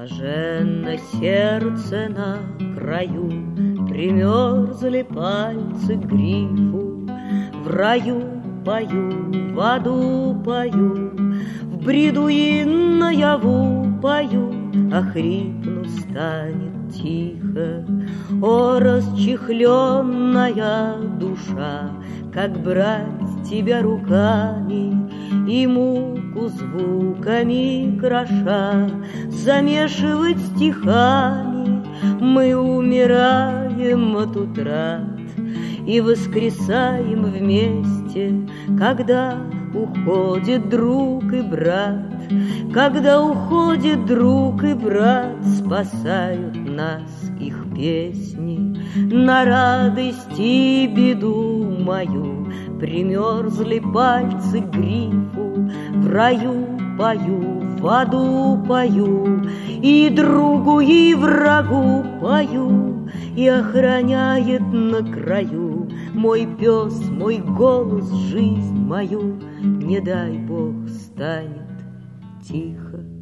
Блаженно сердце на краю, примерзли пальцы к грифу. В раю пою, в аду пою, в бреду и наяву пою, а хрипну станет тихо. О, расчехленная душа, как брать тебя руками и муку звуками кроша замешивать стихами. Мы умираем от утрат и воскресаем вместе, когда уходит друг и брат. Когда уходит друг и брат, спасают нас их песни. На радость и беду мою примерзли пальцы к грифу. В раю пою, в аду пою, и другу, и врагу пою, и охраняет на краю мой пес, мой голос, жизнь мою. Не дай Бог станет тихо.